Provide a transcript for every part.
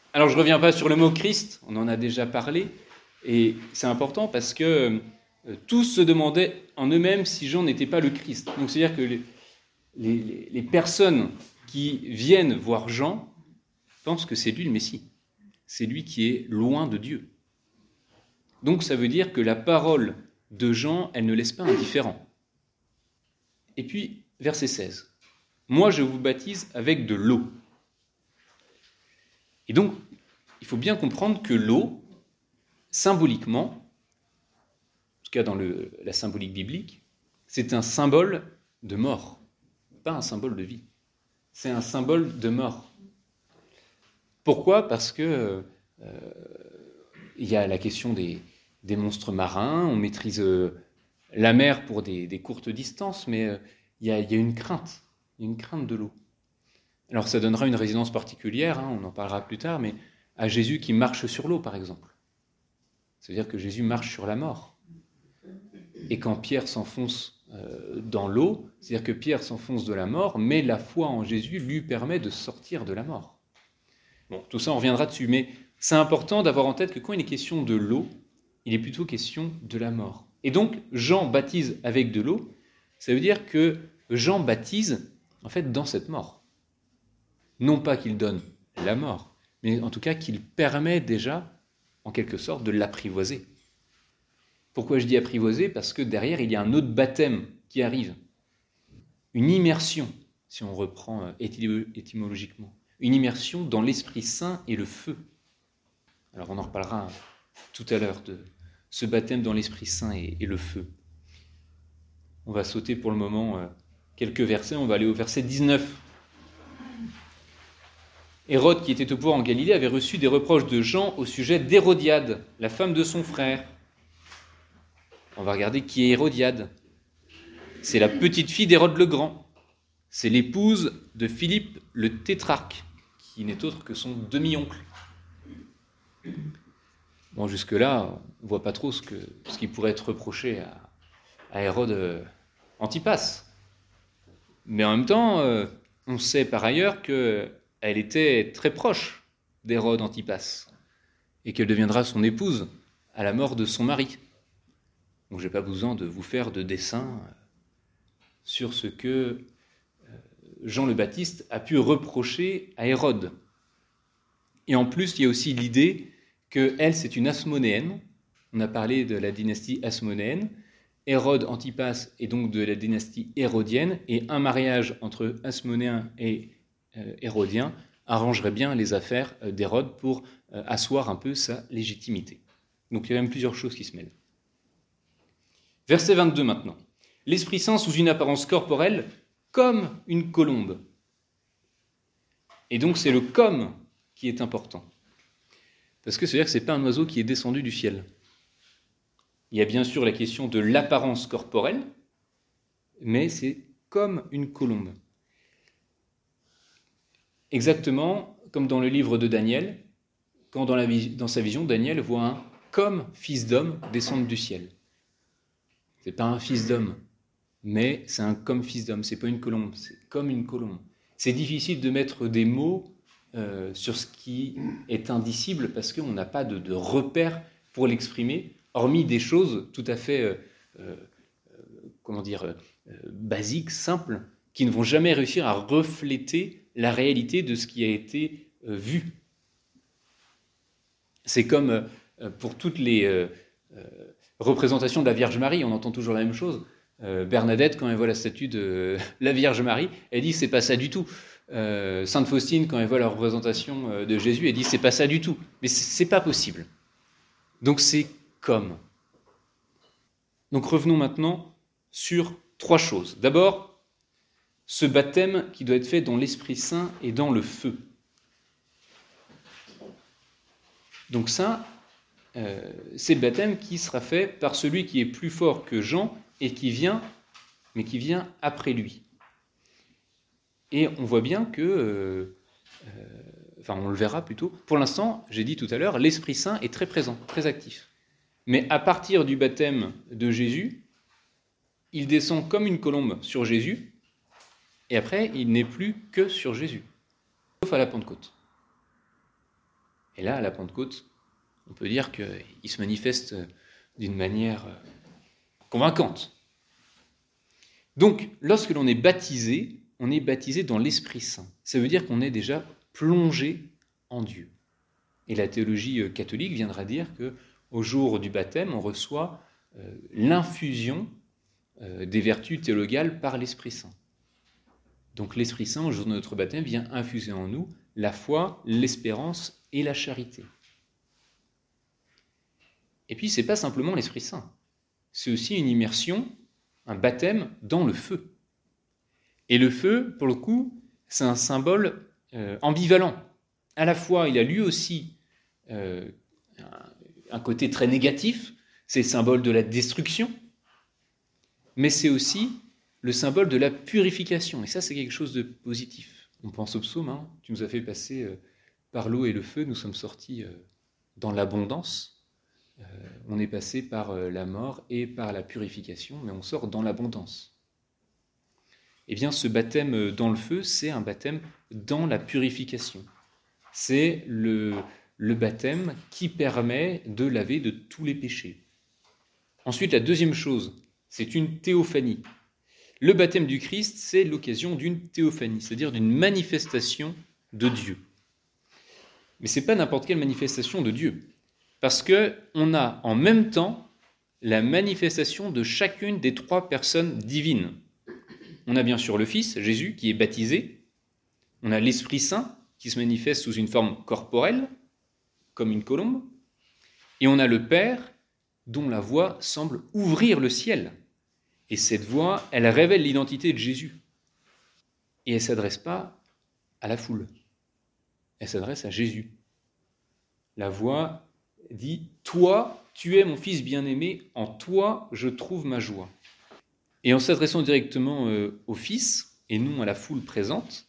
Alors je ne reviens pas sur le mot Christ, on en a déjà parlé, et c'est important parce que tous se demandaient en eux-mêmes si Jean n'était pas le Christ. Donc c'est-à-dire que les personnes qui viennent voir Jean pensent que c'est lui le Messie, c'est lui qui est loin de Dieu. Donc ça veut dire que la parole de Jean, elle ne laisse pas indifférent. Et puis, verset 16. « Moi, je vous baptise avec de l'eau. » Et donc, il faut bien comprendre que l'eau, symboliquement, en tout cas dans la symbolique biblique, c'est un symbole de mort, pas un symbole de vie. C'est un symbole de mort. Pourquoi ? Parce que il y a la question des monstres marins, on maîtrise la mer pour des courtes distances, mais il y a une crainte de l'eau. Alors ça donnera une résonance particulière, on en parlera plus tard, mais à Jésus qui marche sur l'eau, par exemple. Ça veut dire que Jésus marche sur la mort. Et quand Pierre s'enfonce dans l'eau, c'est-à-dire que Pierre s'enfonce de la mort, mais la foi en Jésus lui permet de sortir de la mort. Bon, tout ça, on reviendra dessus, mais c'est important d'avoir en tête que quand il est question de l'eau, il est plutôt question de la mort. Et donc, Jean baptise avec de l'eau, ça veut dire que Jean baptise, en fait, dans cette mort. Non pas qu'il donne la mort, mais en tout cas qu'il permet déjà, en quelque sorte, de l'apprivoiser. Pourquoi je dis apprivoiser ? Parce que derrière, il y a un autre baptême qui arrive. Une immersion, si on reprend étymologiquement. Une immersion dans l'Esprit Saint et le feu. Alors on en reparlera tout à l'heure de ce baptême dans l'Esprit Saint et le feu. On va sauter pour le moment quelques versets, on va aller au verset 19. Hérode, qui était au pouvoir en Galilée, avait reçu des reproches de Jean au sujet d'Hérodiade, la femme de son frère. On va regarder qui est Hérodiade. C'est la petite fille d'Hérode le Grand. C'est l'épouse de Philippe le tétrarque, qui n'est autre que son demi-oncle. Bon, jusque-là, on ne voit pas trop ce qui pourrait être reproché à Hérode Antipas. Mais en même temps, on sait par ailleurs qu'elle était très proche d'Hérode Antipas et qu'elle deviendra son épouse à la mort de son mari. Donc je n'ai pas besoin de vous faire de dessin sur ce que Jean le Baptiste a pu reprocher à Hérode. Et en plus, il y a aussi l'idée qu'elle, c'est une Asmonéenne. On a parlé de la dynastie asmonéenne. Hérode Antipas est donc de la dynastie hérodienne, et un mariage entre Asmonéens et Hérodien arrangerait bien les affaires d'Hérode pour asseoir un peu sa légitimité. Donc il y a même plusieurs choses qui se mêlent. Verset 22 maintenant. L'Esprit Saint sous une apparence corporelle comme une colombe. Et donc c'est le « comme » qui est important. Parce que c'est-à-dire que ce n'est pas un oiseau qui est descendu du ciel. Il y a bien sûr la question de l'apparence corporelle, mais c'est comme une colombe. Exactement comme dans le livre de Daniel, quand dans sa vision, Daniel voit un « comme fils d'homme descendre du ciel ». Ce n'est pas un fils d'homme, mais c'est un « comme fils d'homme », ce n'est pas une colombe, c'est comme une colombe. C'est difficile de mettre des mots sur ce qui est indicible parce qu'on n'a pas de repère pour l'exprimer, hormis des choses tout à fait basiques, simples, qui ne vont jamais réussir à refléter la réalité de ce qui a été vu. C'est comme pour toutes les représentations de la Vierge Marie, on entend toujours la même chose. Bernadette, quand elle voit la statue de la Vierge Marie, elle dit « c'est pas ça du tout ». Sainte Faustine, quand elle voit la représentation de Jésus, elle dit « c'est pas ça du tout ». Mais c'est pas possible. Donc c'est comme. Donc revenons maintenant sur 3 choses. D'abord, ce baptême qui doit être fait dans l'Esprit Saint et dans le feu. Donc ça, c'est le baptême qui sera fait par celui qui est plus fort que Jean et qui vient après lui. Et on voit bien que, on le verra plutôt, pour l'instant, j'ai dit tout à l'heure, l'Esprit Saint est très présent, très actif. Mais à partir du baptême de Jésus, il descend comme une colombe sur Jésus, et après, il n'est plus que sur Jésus, sauf à la Pentecôte. Et là, à la Pentecôte, on peut dire qu'il se manifeste d'une manière convaincante. Donc, lorsque l'on est baptisé dans l'Esprit Saint. Ça veut dire qu'on est déjà plongé en Dieu. Et la théologie catholique viendra dire qu'au jour du baptême, on reçoit l'infusion des vertus théologales par l'Esprit Saint. Donc l'Esprit Saint, au jour de notre baptême, vient infuser en nous la foi, l'espérance et la charité. Et puis, ce n'est pas simplement l'Esprit Saint. C'est aussi une immersion, un baptême dans le feu. Et le feu, pour le coup, c'est un symbole ambivalent. À la fois, il a lui aussi un côté très négatif, c'est le symbole de la destruction, mais c'est aussi le symbole de la purification. Et ça, c'est quelque chose de positif. On pense au psaume, hein, tu nous as fait passer par l'eau et le feu, nous sommes sortis dans l'abondance. On est passé par la mort et par la purification, mais on sort dans l'abondance. Eh bien, ce baptême dans le feu, c'est un baptême dans la purification. C'est le baptême qui permet de laver de tous les péchés. Ensuite, la deuxième chose, c'est une théophanie. Le baptême du Christ, c'est l'occasion d'une théophanie, c'est-à-dire d'une manifestation de Dieu. Mais ce n'est pas n'importe quelle manifestation de Dieu, parce qu'on a en même temps la manifestation de chacune des trois personnes divines. On a bien sûr le Fils, Jésus, qui est baptisé. On a l'Esprit Saint, qui se manifeste sous une forme corporelle, comme une colombe. Et on a le Père, dont la voix semble ouvrir le ciel. Et cette voix, elle révèle l'identité de Jésus. Et elle ne s'adresse pas à la foule. Elle s'adresse à Jésus. La voix dit « Toi, tu es mon Fils bien-aimé, en toi je trouve ma joie ». Et en s'adressant directement au Fils, et non à la foule présente,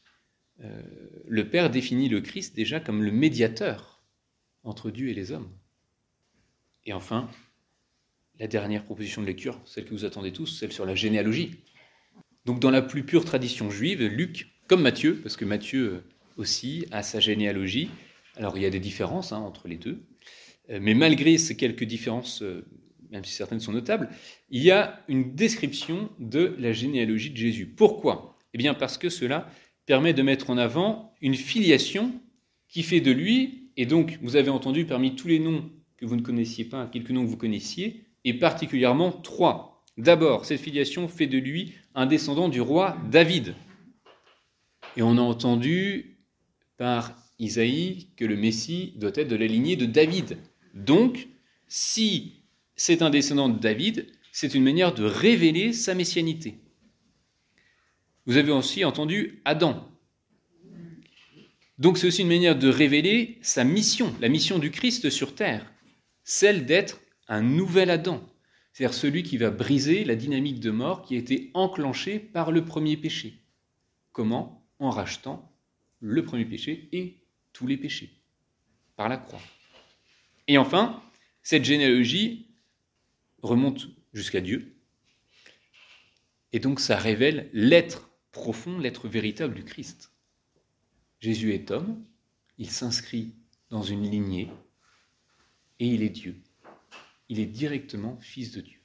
le Père définit le Christ déjà comme le médiateur entre Dieu et les hommes. Et enfin, la dernière proposition de lecture, celle que vous attendez tous, celle sur la généalogie. Donc dans la plus pure tradition juive, Luc, comme Matthieu, parce que Matthieu aussi a sa généalogie, alors il y a des différences entre les deux, mais malgré ces quelques différences, même si certaines sont notables, il y a une description de la généalogie de Jésus. Pourquoi ? Eh bien parce que cela permet de mettre en avant une filiation qui fait de lui, et donc vous avez entendu parmi tous les noms que vous ne connaissiez pas, quelques noms que vous connaissiez, et particulièrement trois. D'abord, cette filiation fait de lui un descendant du roi David. Et on a entendu par Isaïe que le Messie doit être de la lignée de David. Donc, si c'est un descendant de David, c'est une manière de révéler sa messianité. Vous avez aussi entendu Adam. Donc c'est aussi une manière de révéler sa mission, la mission du Christ sur terre, celle d'être un nouvel Adam, c'est-à-dire celui qui va briser la dynamique de mort qui a été enclenchée par le premier péché. Comment ? En rachetant le premier péché et tous les péchés, par la croix. Et enfin, cette généalogie remonte jusqu'à Dieu, et donc ça révèle l'être profond, l'être véritable du Christ. Jésus est homme, il s'inscrit dans une lignée, et il est Dieu. Il est directement fils de Dieu.